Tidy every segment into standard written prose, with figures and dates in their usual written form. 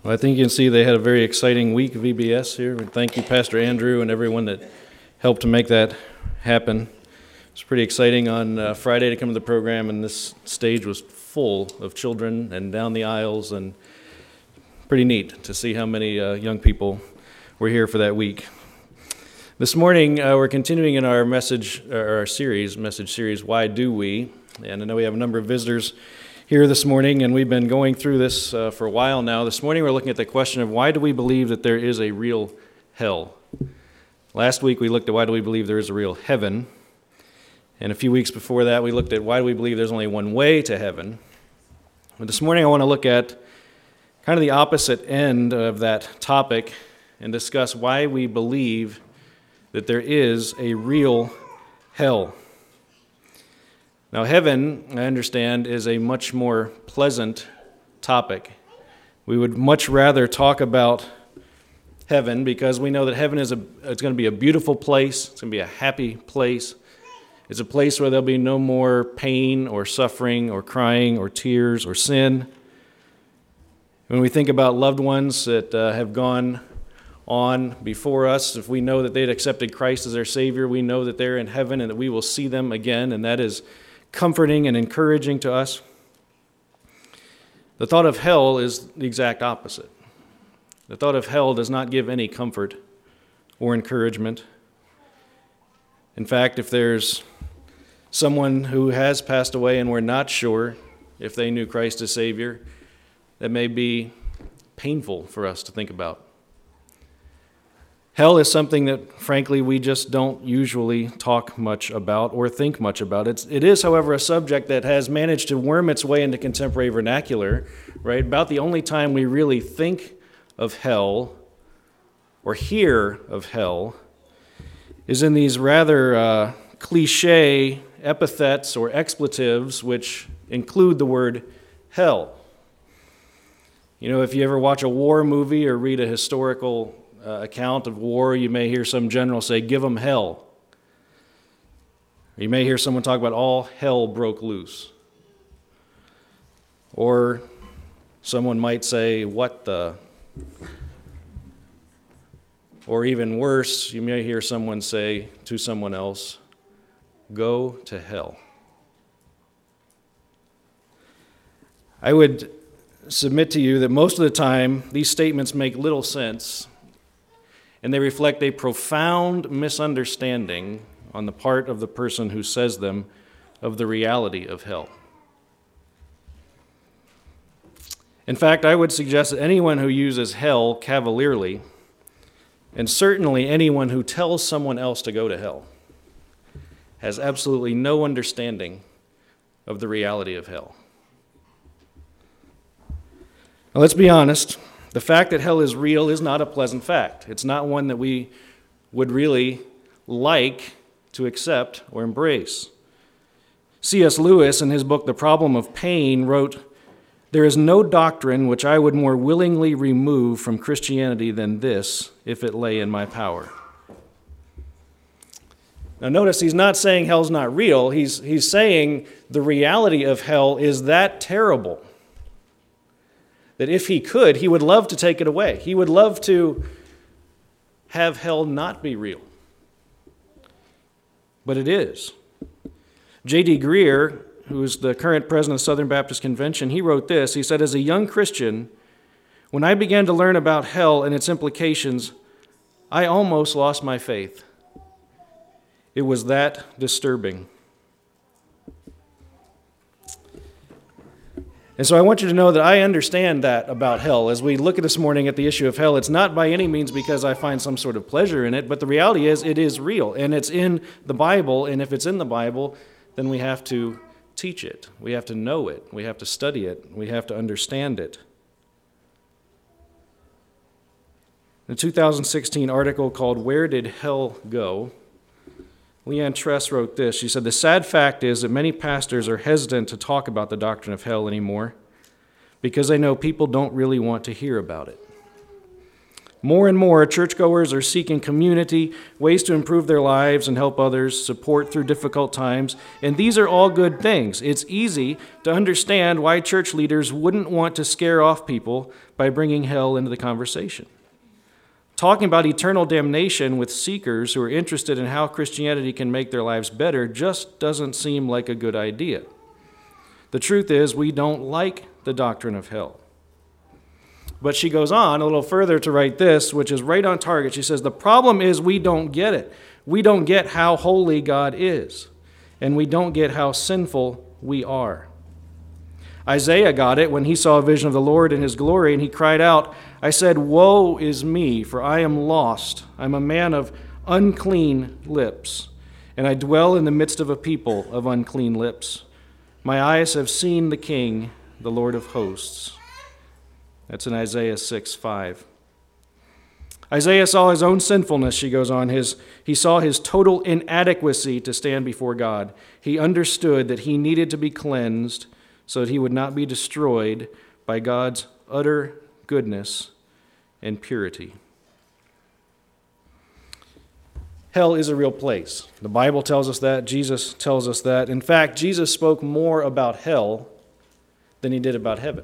Well, I think you can see they had a very exciting week of VBS here. Thank you, Pastor Andrew, and everyone that helped to make that happen. It's pretty exciting on Friday to come to the program, and this stage was full of children and down the aisles, and pretty neat to see how many young people were here for that week. This morning, we're continuing in our message series, Why Do We? And I know we have a number of visitors here this morning, and we've been going through this for a while now. This morning we're looking at the question of why do we believe that there is a real hell? Last week we looked at why do we believe there is a real heaven, and a few weeks before that we looked at why do we believe there's only one way to heaven. But this morning I want to look at kind of the opposite end of that topic and discuss why we believe that there is a real hell. Now, heaven, I understand, is a much more pleasant topic. We would much rather talk about heaven because we know that heaven it's going to be a beautiful place. It's going to be a happy place. It's a place where there'll be no more pain or suffering or crying or tears or sin. When we think about loved ones that have gone on before us, if we know that they'd accepted Christ as their Savior, we know that they're in heaven and that we will see them again, and that is comforting and encouraging to us. The thought of hell is the exact opposite. The thought of hell does not give any comfort or encouragement. In fact, if there's someone who has passed away and we're not sure if they knew Christ as Savior, that may be painful for us to think about. Hell is something that, frankly, we just don't usually talk much about or think much about. It is, however, a subject that has managed to worm its way into contemporary vernacular, right? About the only time we really think of hell or hear of hell is in these rather cliche epithets or expletives which include the word hell. You know, if you ever watch a war movie or read a historical account of war, you may hear some general say, "Give them hell." You may hear someone talk about all hell broke loose. Or someone might say, "What the?" Or even worse, you may hear someone say to someone else, "Go to hell." I would submit to you that most of the time these statements make little sense, and they reflect a profound misunderstanding on the part of the person who says them of the reality of hell. In fact, I would suggest that anyone who uses hell cavalierly, and certainly anyone who tells someone else to go to hell, has absolutely no understanding of the reality of hell. Now, let's be honest. The fact that hell is real is not a pleasant fact. It's not one that we would really like to accept or embrace. C.S. Lewis, in his book The Problem of Pain, wrote, "There is no doctrine which I would more willingly remove from Christianity than this, if it lay in my power." Now notice he's not saying hell's not real. He's saying the reality of hell is that terrible that if he could, he would love to take it away. He would love to have hell not be real. But it is. J.D. Greear, who is the current president of Southern Baptist Convention, he wrote this. He said, "As a young Christian, when I began to learn about hell and its implications, I almost lost my faith. It was that disturbing." And so I want you to know that I understand that about hell. As we look at this morning at the issue of hell, it's not by any means because I find some sort of pleasure in it, but the reality is it is real, and it's in the Bible, and if it's in the Bible, then we have to teach it. We have to know it. We have to study it. We have to understand it. In a 2016 article called "Where Did Hell Go?", Leanne Tress wrote this. She said, "The sad fact is that many pastors are hesitant to talk about the doctrine of hell anymore because they know people don't really want to hear about it. More and more, churchgoers are seeking community, ways to improve their lives and help others, support through difficult times, and these are all good things. It's easy to understand why church leaders wouldn't want to scare off people by bringing hell into the conversation. Talking about eternal damnation with seekers who are interested in how Christianity can make their lives better just doesn't seem like a good idea. The truth is, we don't like the doctrine of hell. But she goes on a little further to write this, which is right on target. She says, the problem is we don't get it. We don't get how holy God is, and we don't get how sinful we are. Isaiah got it when he saw a vision of the Lord in his glory, and he cried out, I said, woe is me, for I am lost. I'm a man of unclean lips, and I dwell in the midst of a people of unclean lips. My eyes have seen the King, the Lord of hosts. That's in Isaiah 6:5. Isaiah saw his own sinfulness, she goes on. He saw his total inadequacy to stand before God. He understood that he needed to be cleansed so that he would not be destroyed by God's utter goodness and purity. Hell is a real place. The Bible tells us that. Jesus tells us that. In fact, Jesus spoke more about hell than he did about heaven.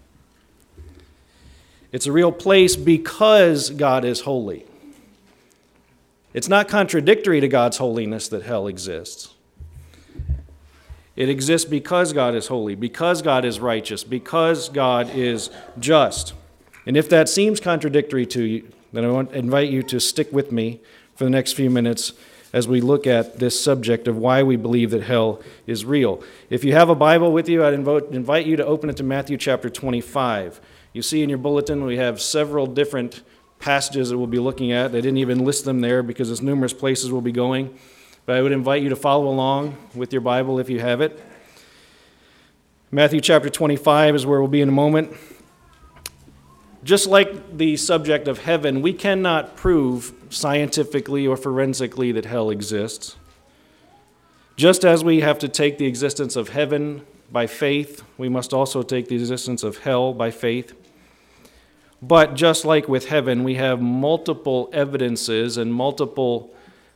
It's a real place because God is holy. It's not contradictory to God's holiness that hell exists. It exists because God is holy, because God is righteous, because God is just. And if that seems contradictory to you, then I want to invite you to stick with me for the next few minutes as we look at this subject of why we believe that hell is real. If you have a Bible with you, I'd invite you to open it to Matthew chapter 25. You see in your bulletin we have several different passages that we'll be looking at. I didn't even list them there because there's numerous places we'll be going. But I would invite you to follow along with your Bible if you have it. Matthew chapter 25 is where we'll be in a moment. Just like the subject of heaven, we cannot prove scientifically or forensically that hell exists. Just as we have to take the existence of heaven by faith, we must also take the existence of hell by faith. But just like with heaven, we have multiple evidences and multiple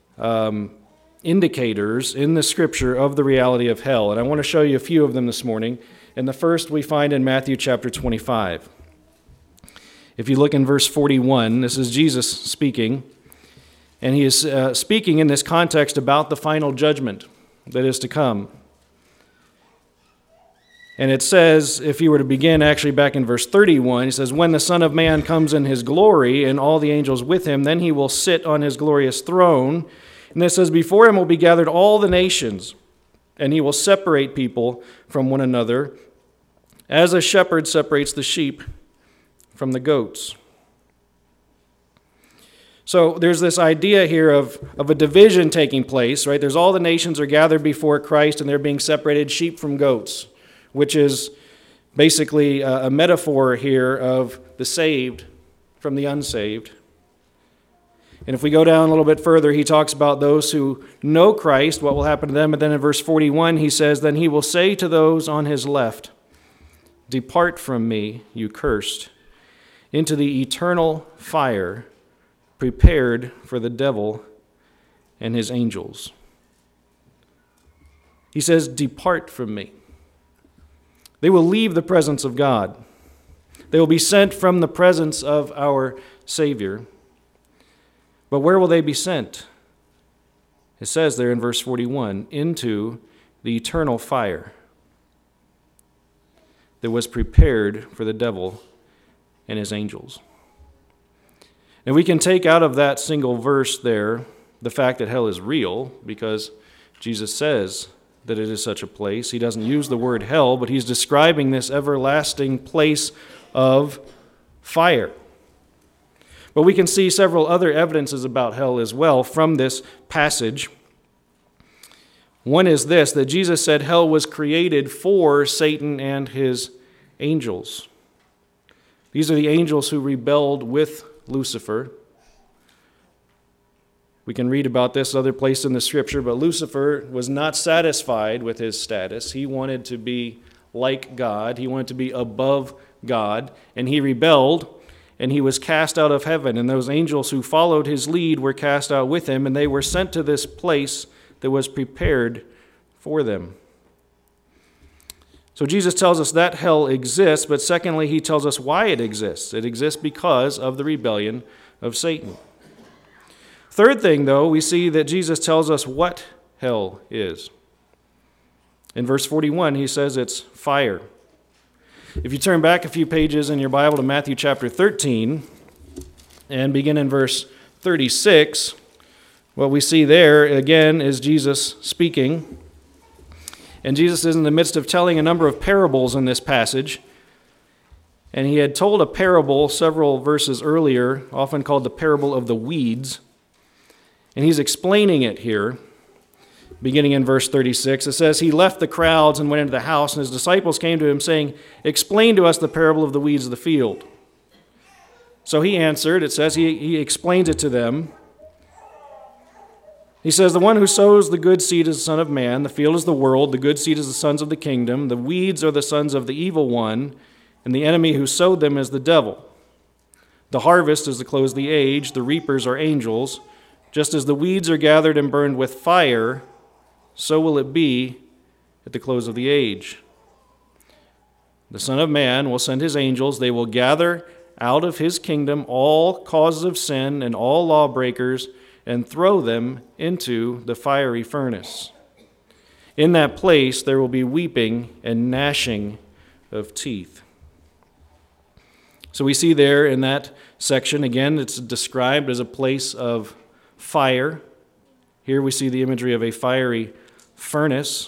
indicators in the Scripture of the reality of hell. And I want to show you a few of them this morning. And the first we find in Matthew chapter 25. If you look in verse 41, this is Jesus speaking. And he is speaking in this context about the final judgment that is to come. And it says, if you were to begin actually back in verse 31, he says, when the Son of Man comes in his glory and all the angels with him, then he will sit on his glorious throne. And it says, before him will be gathered all the nations, and he will separate people from one another, as a shepherd separates the sheep from the goats. So there's this idea here of a division taking place, right? There's all the nations are gathered before Christ, and they're being separated, sheep from goats, which is basically a metaphor here of the saved from the unsaved. And if we go down a little bit further, he talks about those who know Christ, what will happen to them. And then in verse 41, he says, then he will say to those on his left, depart from me, you cursed, into the eternal fire prepared for the devil and his angels. He says, depart from me. They will leave the presence of God. They will be sent from the presence of our Savior. But where will they be sent? It says there in verse 41, into the eternal fire that was prepared for the devil and his angels. And we can take out of that single verse there the fact that hell is real, because Jesus says that it is such a place. He doesn't use the word hell, but he's describing this everlasting place of fire. But we can see several other evidences about hell as well from this passage. One is this, that Jesus said hell was created for Satan and his angels. These are the angels who rebelled with Lucifer. We can read about this other place in the Scripture, but Lucifer was not satisfied with his status. He wanted to be like God. He wanted to be above God, and he rebelled. and he was cast out of heaven, and those angels who followed his lead were cast out with him, and they were sent to this place that was prepared for them. So Jesus tells us that hell exists, but secondly, he tells us why it exists. It exists because of the rebellion of Satan. Third thing, though, we see that Jesus tells us what hell is. In verse 41, he says it's fire. If you turn back a few pages in your Bible to Matthew chapter 13 and begin in verse 36, what we see there again is Jesus speaking. And Jesus is in the midst of telling a number of parables in this passage. And he had told a parable several verses earlier, often called the parable of the weeds. And he's explaining it here, beginning in verse 36. It says, he left the crowds and went into the house, and his disciples came to him, saying, explain to us the parable of the weeds of the field. So he answered, it says, he explains it to them. He says, the one who sows the good seed is the Son of Man, the field is the world, the good seed is the sons of the kingdom, the weeds are the sons of the evil one, and the enemy who sowed them is the devil. The harvest is the close of the age, the reapers are angels. Just as the weeds are gathered and burned with fire, so will it be at the close of the age. The Son of Man will send his angels, they will gather out of his kingdom all causes of sin and all lawbreakers, and throw them into the fiery furnace. In that place there will be weeping and gnashing of teeth. So we see there in that section, again, it's described as a place of fire. Here we see the imagery of a fiery furnace.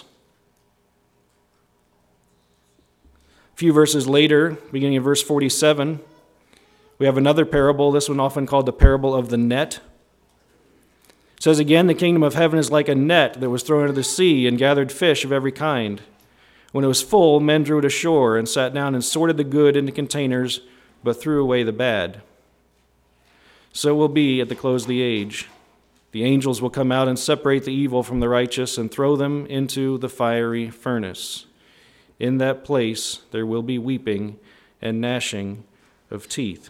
A few verses later, beginning in verse 47, we have another parable, this one often called the parable of the net. It says again, the kingdom of heaven is like a net that was thrown into the sea and gathered fish of every kind. When it was full, men drew it ashore and sat down and sorted the good into containers, but threw away the bad. So it will be at the close of the age. The angels will come out and separate the evil from the righteous and throw them into the fiery furnace. In that place there will be weeping and gnashing of teeth.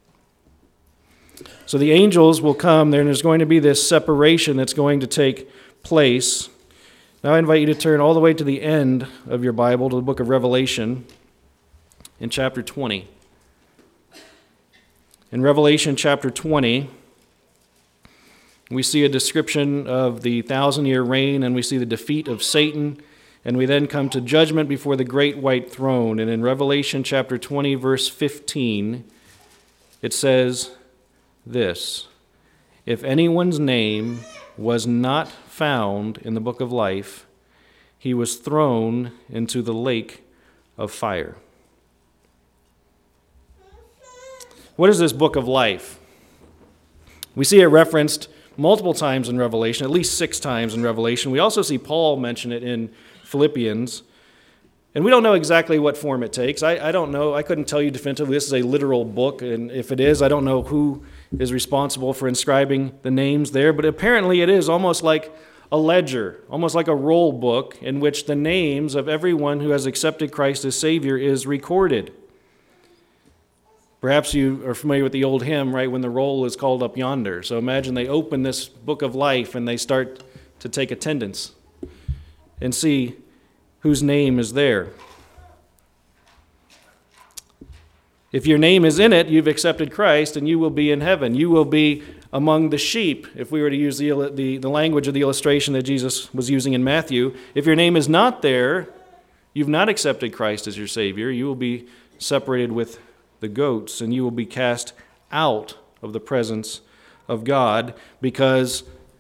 So the angels will come there, and there's going to be this separation that's going to take place. Now I invite you to turn all the way to the end of your Bible, to the book of Revelation, in chapter 20. In Revelation chapter 20, we see a description of the 1,000-year reign, and we see the defeat of Satan, and we then come to judgment before the great white throne. And in Revelation chapter 20, verse 15, it says this, if anyone's name was not found in the book of life, he was thrown into the lake of fire. What is this book of life? We see it referenced multiple times in Revelation, at least 6 times in Revelation. We also see Paul mention it in Philippians. And we don't know exactly what form it takes. I don't know. I couldn't tell you definitively this is a literal book. And if it is, I don't know who is responsible for inscribing the names there. But apparently it is almost like a ledger, almost like a roll book in which the names of everyone who has accepted Christ as Savior is recorded. Perhaps you are familiar with the old hymn, right, when the roll is called up yonder. So imagine they open this book of life and they start to take attendance and see whose name is there. If your name is in it, you've accepted Christ and you will be in heaven. You will be among the sheep, if we were to use the language of the illustration that Jesus was using in Matthew. If your name is not there, you've not accepted Christ as your Savior. You will be separated with the goats, and you will be cast out of the presence of God, because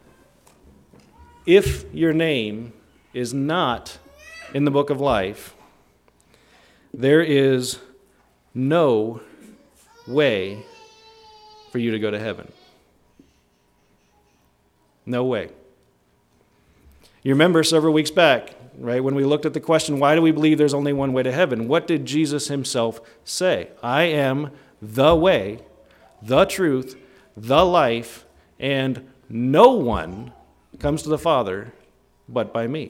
if your name is not in the book of life, there is no way for you to go to heaven. No way. You remember several weeks back, right, when we looked at the question, why do we believe there's only one way to heaven? What did Jesus himself say? I am the way, the truth, the life, and no one comes to the Father but by me.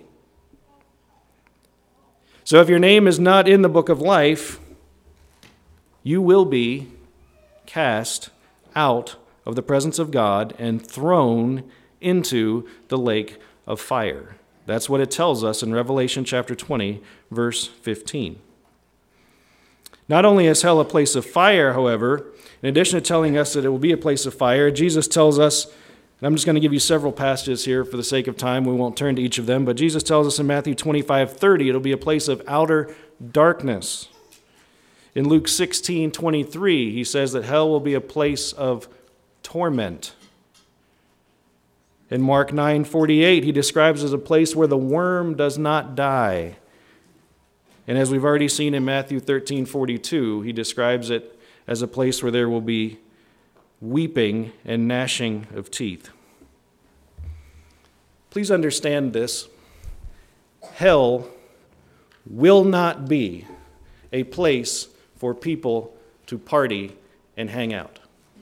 So if your name is not in the book of life, you will be cast out of the presence of God and thrown into the lake of fire. That's what it tells us in Revelation chapter 20, verse 15. Not only is hell a place of fire, however, in addition to telling us that it will be a place of fire, Jesus tells us, and I'm just going to give you several passages here for the sake of time. We won't turn to each of them, but Jesus tells us in Matthew 25:30, it'll be a place of outer darkness. In Luke 16:23, he says that hell will be a place of torment. In Mark 9:48, he describes it as a place where the worm does not die. And as we've already seen in Matthew 13:42, he describes it as a place where there will be weeping and gnashing of teeth. Please understand this. Hell will not be a place for people to party and hang out.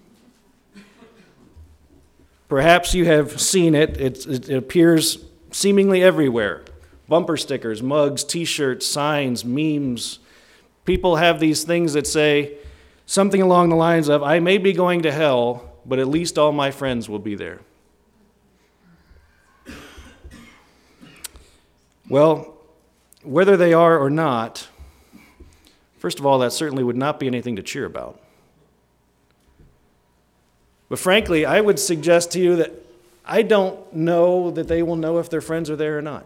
Perhaps you have seen it. It appears seemingly everywhere. Bumper stickers, mugs, t-shirts, signs, memes. People have these things that say something along the lines of, I may be going to hell, but at least all my friends will be there. Well, whether they are or not, first of all, that certainly would not be anything to cheer about. But frankly, I would suggest to you that I don't know that they will know if their friends are there or not.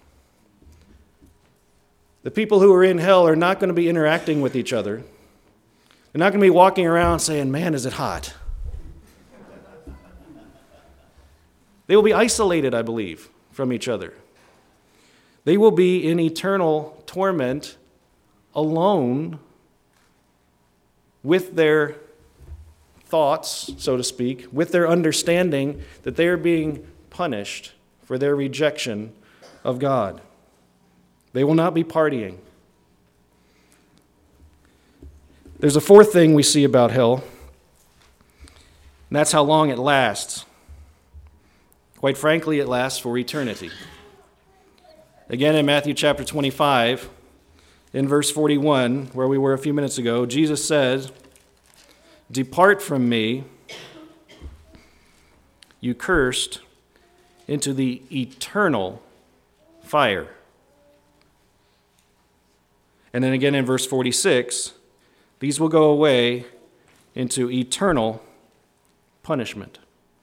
The people who are in hell are not going to be interacting with each other. They're not going to be walking around saying, man, is it hot? They will be isolated, I believe, from each other. They will be in eternal torment alone with their thoughts, so to speak, with their understanding that they are being punished for their rejection of God. They will not be partying. There's a fourth thing we see about hell, and that's how long it lasts. Quite frankly, it lasts for eternity. Again, in Matthew chapter 25, in verse 41, where we were a few minutes ago, Jesus says, "Depart from me, you cursed, into the eternal fire." And then again in verse 46, these will go away into eternal punishment.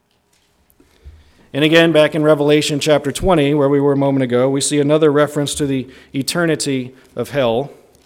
And again, back in Revelation chapter 20, where we were a moment ago, we see another reference to the eternity of hell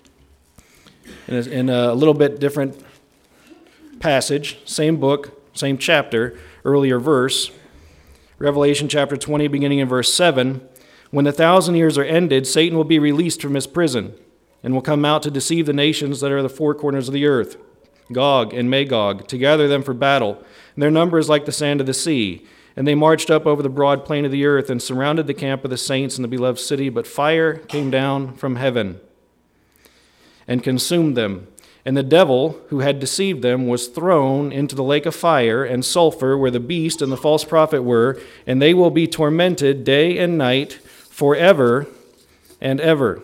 in a little bit different passage, same book, same chapter, earlier verse. Revelation chapter 20, beginning in verse 7, "When the 1,000 years are ended, Satan will be released from his prison and will come out to deceive the nations that are the four corners of the earth, Gog and Magog, to gather them for battle. And their number is like the sand of the sea. And they marched up over the broad plain of the earth and surrounded the camp of the saints in the beloved city. But fire came down from heaven and consumed them. And the devil who had deceived them was thrown into the lake of fire and sulfur, where the beast and the false prophet were, and they will be tormented day and night forever and ever."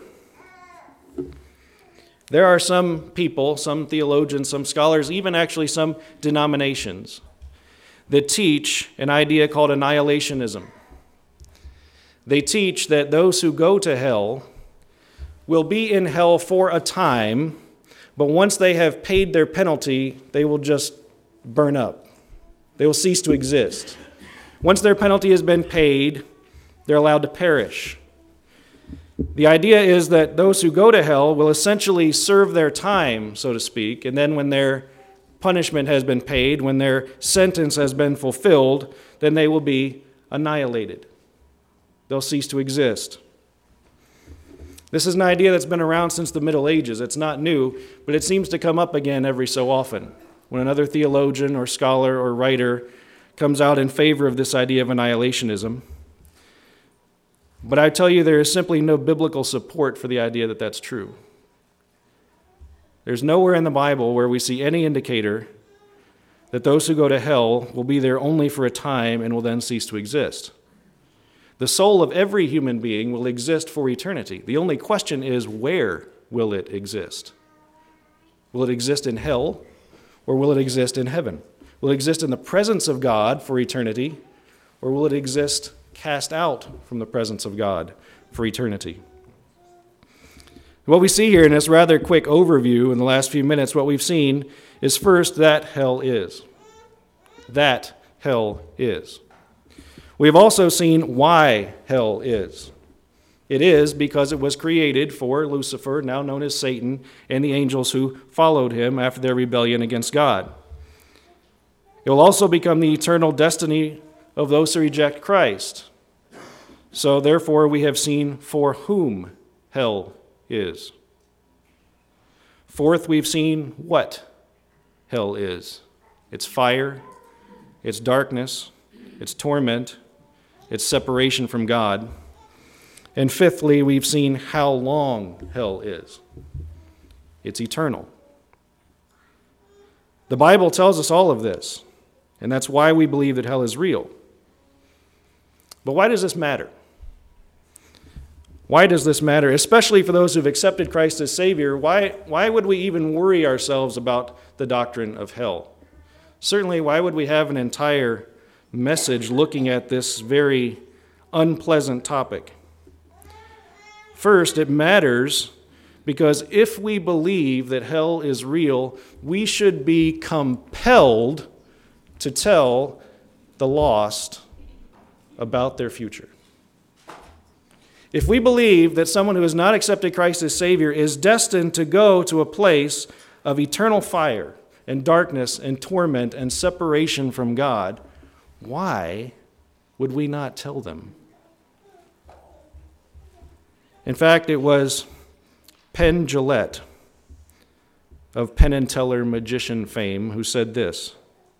There are some people, some theologians, some scholars, even actually some denominations that teach an idea called annihilationism. They teach that those who go to hell will be in hell for a time, but once they have paid their penalty, they will just burn up. They will cease to exist. Once their penalty has been paid, they're allowed to perish. The idea is that those who go to hell will essentially serve their time, so to speak, and then when their punishment has been paid, when their sentence has been fulfilled, then they will be annihilated. They'll cease to exist. This is an idea that's been around since the Middle Ages. It's not new, but it seems to come up again every so often when another theologian or scholar or writer comes out in favor of this idea of annihilationism. But I tell you, there is simply no biblical support for the idea that that's true. There's nowhere in the Bible where we see any indicator that those who go to hell will be there only for a time and will then cease to exist. The soul of every human being will exist for eternity. The only question is, where will it exist? Will it exist in hell, or will it exist in heaven? Will it exist in the presence of God for eternity, or will it exist cast out from the presence of God for eternity? What we see here in this rather quick overview in the last few minutes, what we've seen is first that hell is. That hell is. We have also seen why hell is. It is because it was created for Lucifer, now known as Satan, and the angels who followed him after their rebellion against God. It will also become the eternal destiny of those who reject Christ. So therefore we have seen for whom hell is. Fourth, we've seen what hell is. It's fire, it's darkness, it's torment, it's separation from God. And fifthly, we've seen how long hell is. It's eternal. The Bible tells us all of this, and that's why we believe that hell is real. But why does this matter? Why does this matter? Especially for those who've accepted Christ as Savior, why would we even worry ourselves about the doctrine of hell? Certainly, why would we have an entire message looking at this very unpleasant topic? First, it matters because if we believe that hell is real, we should be compelled to tell the lost about their future. If we believe that someone who has not accepted Christ as Savior is destined to go to a place of eternal fire and darkness and torment and separation from God, why would we not tell them? In fact, it was Penn Jillette of Penn and Teller magician fame who said this: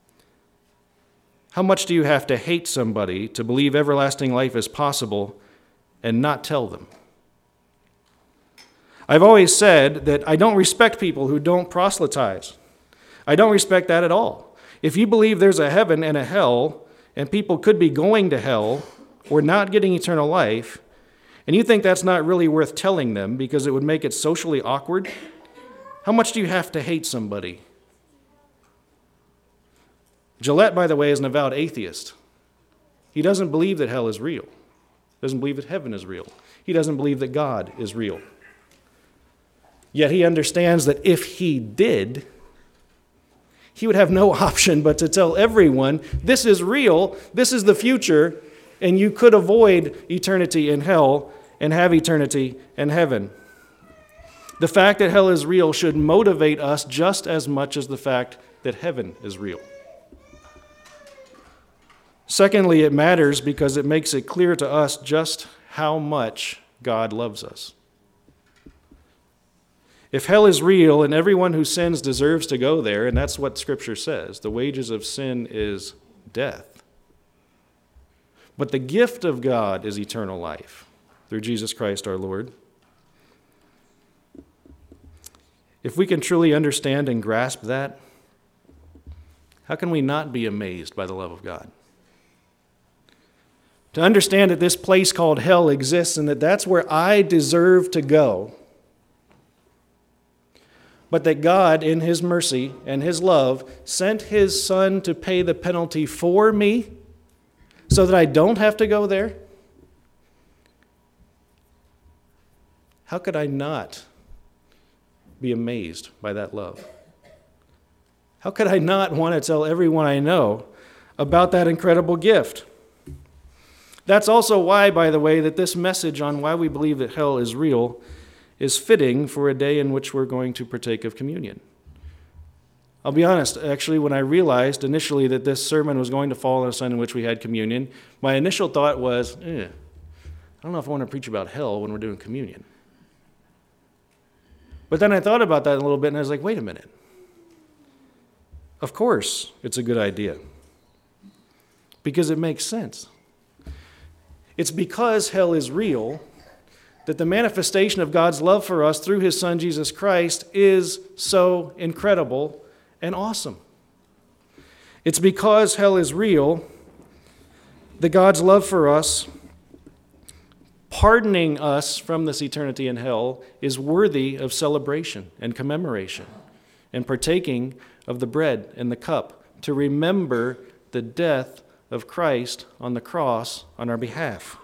"How much do you have to hate somebody to believe everlasting life is possible and not tell them?" I've always said that I don't respect people who don't proselytize. I don't respect that at all. If you believe there's a heaven and a hell, and people could be going to hell or not getting eternal life, and you think that's not really worth telling them because it would make it socially awkward, how much do you have to hate somebody? Gillette, by the way, is an avowed atheist. He doesn't believe that hell is real. He doesn't believe that heaven is real. He doesn't believe that God is real. Yet he understands that if he did, he would have no option but to tell everyone, this is real, this is the future, and you could avoid eternity in hell and have eternity in heaven. The fact that hell is real should motivate us just as much as the fact that heaven is real. Secondly, it matters because it makes it clear to us just how much God loves us. If hell is real and everyone who sins deserves to go there, and that's what Scripture says, the wages of sin is death. But the gift of God is eternal life through Jesus Christ our Lord. If we can truly understand and grasp that, how can we not be amazed by the love of God? To understand that this place called hell exists and that that's where I deserve to go, but that God, in His mercy and His love, sent His Son to pay the penalty for me so that I don't have to go there? How could I not be amazed by that love? How could I not want to tell everyone I know about that incredible gift? That's also why, by the way, that this message on why we believe that hell is real is fitting for a day in which we're going to partake of communion. I'll be honest, actually, when I realized initially that this sermon was going to fall on a Sunday in which we had communion, my initial thought was, I don't know if I want to preach about hell when we're doing communion. But then I thought about that a little bit, and I was like, wait a minute. Of course it's a good idea, because it makes sense. It's because hell is real that the manifestation of God's love for us through His Son, Jesus Christ, is so incredible and awesome. It's because hell is real that God's love for us, pardoning us from this eternity in hell, is worthy of celebration and commemoration and partaking of the bread and the cup to remember the death of Christ on the cross on our behalf.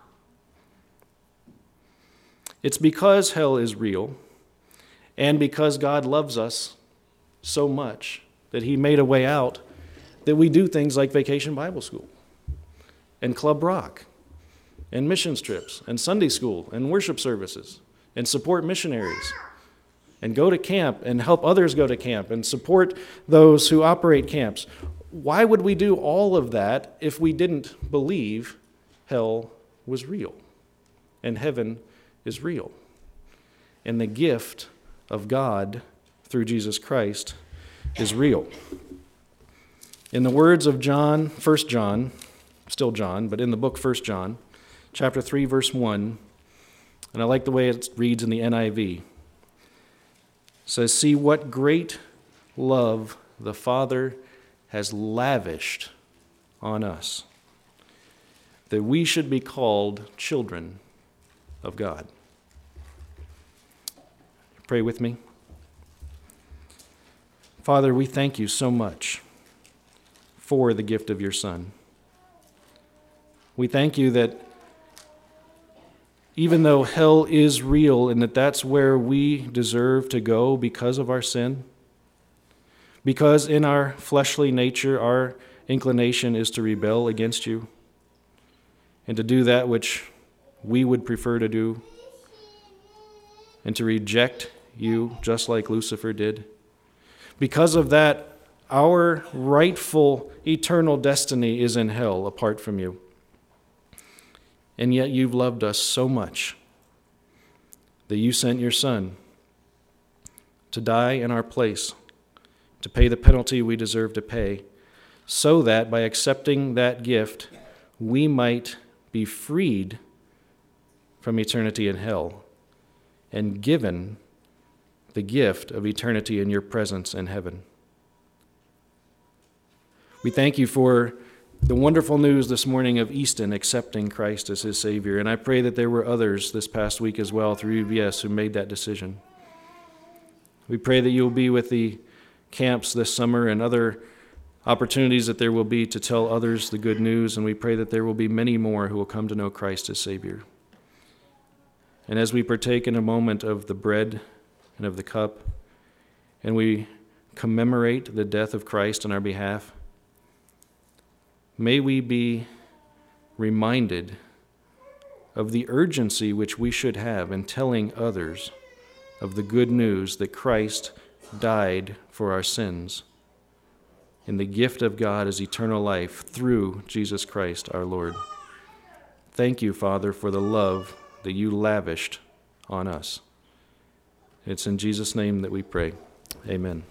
It's because hell is real and because God loves us so much that he made a way out that we do things like Vacation Bible School and Club Rock and missions trips and Sunday school and worship services and support missionaries and go to camp and help others go to camp and support those who operate camps. Why would we do all of that if we didn't believe hell was real and heaven is real and the gift of God through Jesus Christ is real? In the words of John, 1 John, still John, but in the book 1 John, chapter 3, verse 1, and I like the way it reads in the NIV. It says, "See what great love the Father has lavished on us, that we should be called children of God." Pray with me. Father, we thank you so much for the gift of your Son. We thank you that even though hell is real and that that's where we deserve to go because of our sin, because in our fleshly nature our inclination is to rebel against you and to do that which we would prefer to do and to reject you just like Lucifer did. Because of that, our rightful eternal destiny is in hell apart from you. And yet you've loved us so much that you sent your Son to die in our place, to pay the penalty we deserve to pay, so that by accepting that gift, we might be freed from eternity in hell and given the gift of eternity in your presence in heaven. We thank you for the wonderful news this morning of Easton accepting Christ as his Savior, and I pray that there were others this past week as well through UBS who made that decision. We pray that you'll be with the camps this summer and other opportunities that there will be to tell others the good news, and we pray that there will be many more who will come to know Christ as Savior. And as we partake in a moment of the bread and of the cup, and we commemorate the death of Christ on our behalf, may we be reminded of the urgency which we should have in telling others of the good news that Christ died for our sins, and the gift of God is eternal life through Jesus Christ our Lord. Thank you, Father, for the love that you lavished on us. It's in Jesus' name that we pray. Amen.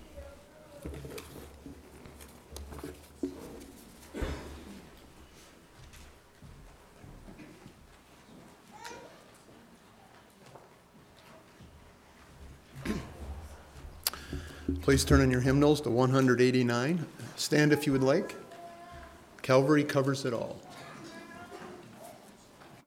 Please turn in your hymnals to 189. Stand if you would like. Calvary covers it all.